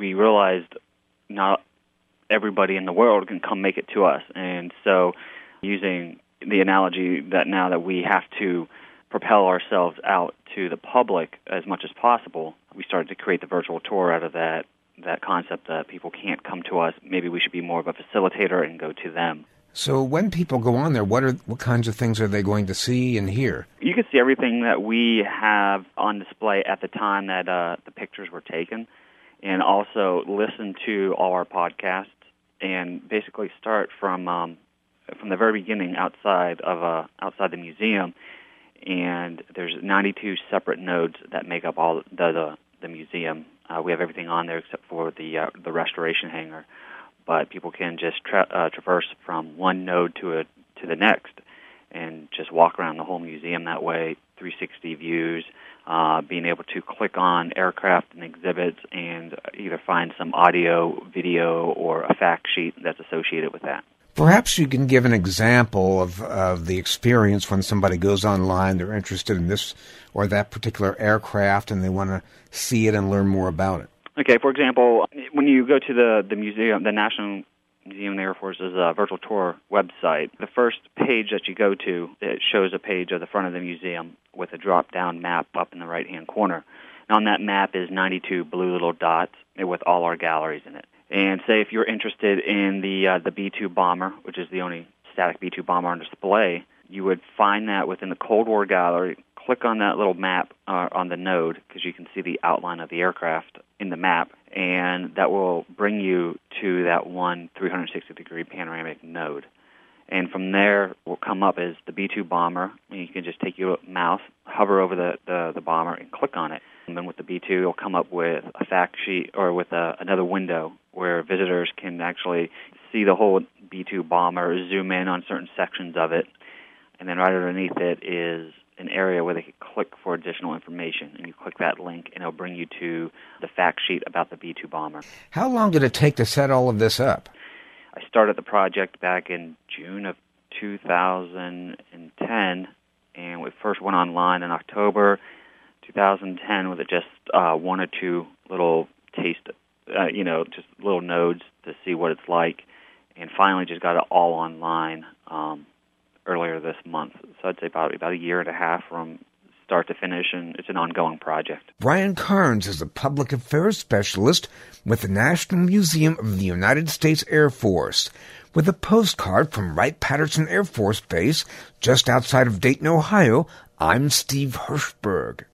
we realized not everybody in the world can come make it to us. And so using the analogy that now that we have to propel ourselves out to the public as much as possible, we started to create the virtual tour out of that concept that people can't come to us. Maybe we should be more of a facilitator and go to them. So when people go on there, what kinds of things are they going to see and hear? You can see everything that we have on display at the time that the pictures were taken, and also listen to all our podcasts, and basically start from the very beginning outside the museum. And there's 92 separate nodes that make up all the museum. We have everything on there except for the restoration hangar. But people can just traverse from one node to the next, and just walk around the whole museum that way, 360 views, being able to click on aircraft and exhibits and either find some audio, video, or a fact sheet that's associated with that. Perhaps you can give an example of the experience when somebody goes online, they're interested in this or that particular aircraft, and they want to see it and learn more about it. Okay, for example, when you go to the museum, the National Museum of the Air Force's virtual tour website, the first page that you go to, it shows a page of the front of the museum with a drop-down map up in the right-hand corner. And on that map is 92 blue little dots with all our galleries in it. And say if you're interested in the B-2 bomber, which is the only static B-2 bomber on display, you would find that within the Cold War gallery. Click on that little map on the node, because you can see the outline of the aircraft in the map, and that will bring you to that one 360-degree panoramic node. And from there will come up as the B-2 bomber, and you can just take your mouse, hover over the bomber, and click on it. And then with the B-2, it'll come up with a fact sheet or with another window where visitors can actually see the whole B-2 bomber, zoom in on certain sections of it, and then right underneath it is an area where they can click for additional information, and you click that link, and it'll bring you to the fact sheet about the B-2 bomber. How long did it take to set all of this up? I started the project back in June of 2010, and we first went online in October 2010 with just one or two little taste, just little nodes to see what it's like, and finally just got it all online earlier this month. So I'd say about a year and a half from start to finish, and it's an ongoing project. Brian Carnes is a public affairs specialist with the National Museum of the United States Air Force. With a postcard from Wright-Patterson Air Force Base, just outside of Dayton, Ohio, I'm Steve Hirschberg.